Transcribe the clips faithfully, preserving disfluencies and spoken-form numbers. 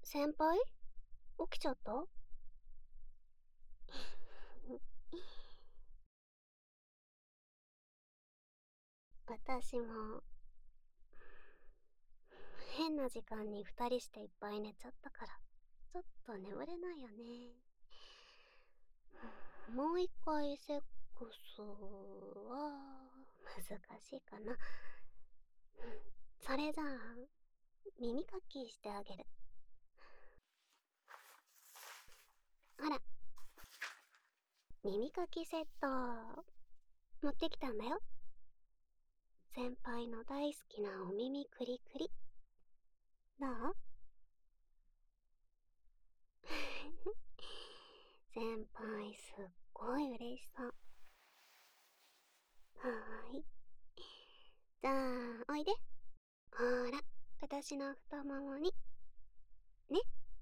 先輩、起きちゃった？私も変な時間に二人していっぱい寝ちゃったからちょっと眠れないよね。もう一回セックスは難しいかな。それじゃあ耳かきしてあげる。ほら、耳かきセット持ってきたんだよ。先輩の大好きなお耳クリクリ。どう？先輩すっごい嬉しそう。はーい。じゃあおいで。ほら、私の太ももにね。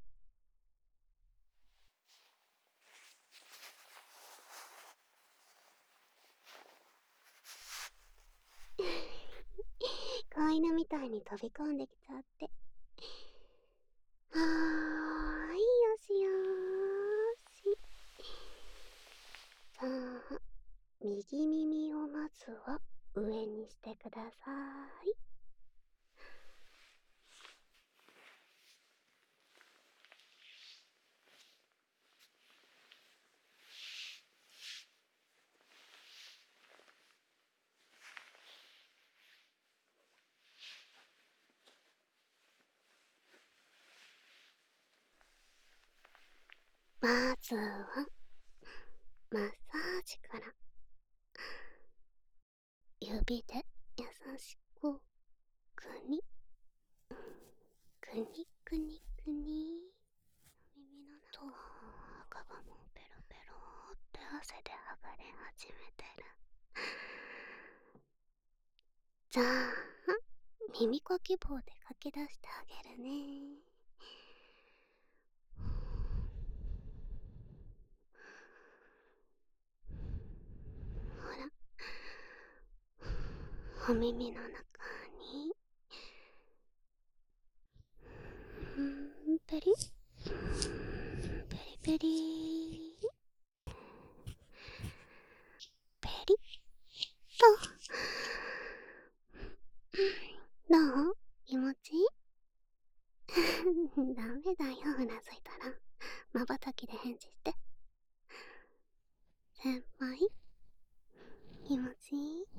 子犬みたいに飛び込んできちゃって。はーい、よしよーし。さあ、右耳をまずは上にしてください。まずはマッサージから。指で優しくくにくにくにくに。耳の中と赤がもうペロペロって汗で剥がれ始めてる。じゃあ耳かき棒でかき出してあげるね。ほら、お耳の中にんーペリペリペリペリッと。どう？気持ちいい？ダメだよ、うなずいたらまばたきで返事して。先輩、気持ちいい？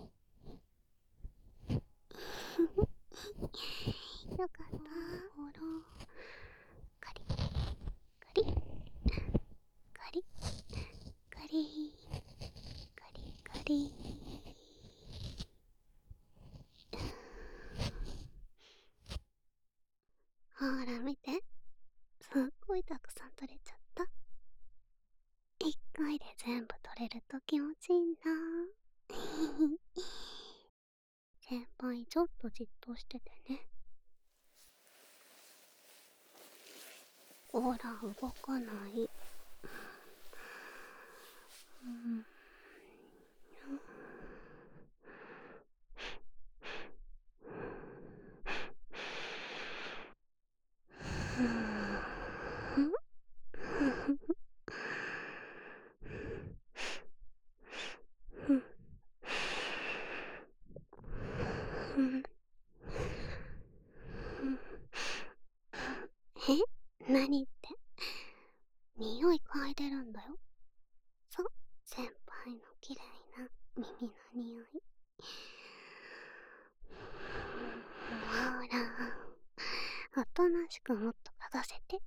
よかった。ほら、カリカリカリカリカリカリ。ほら見て、すっごいたくさん取れちゃった。一回で全部取れると気持ちいいんだ。先輩、ちょっとじっとしててね。ほら、動かない。うん、え？何って？匂い嗅いでるんだよ。そう、先輩の綺麗な耳の匂い。ほら、おとなしくもっと嗅がせて。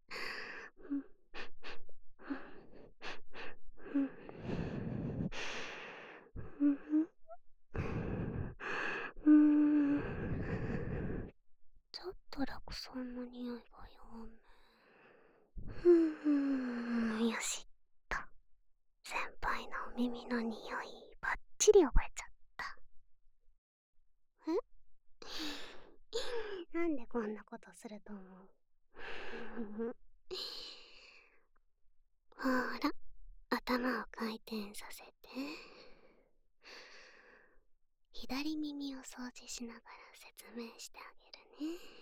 うん、ちょっと楽そうな匂いが弱め。うん、よしっと。先輩のお耳の匂いバッチリ覚えちゃった。え？なんでこんなことすると思う？ほら、頭を回転させて。左耳を掃除しながら説明してあげるね。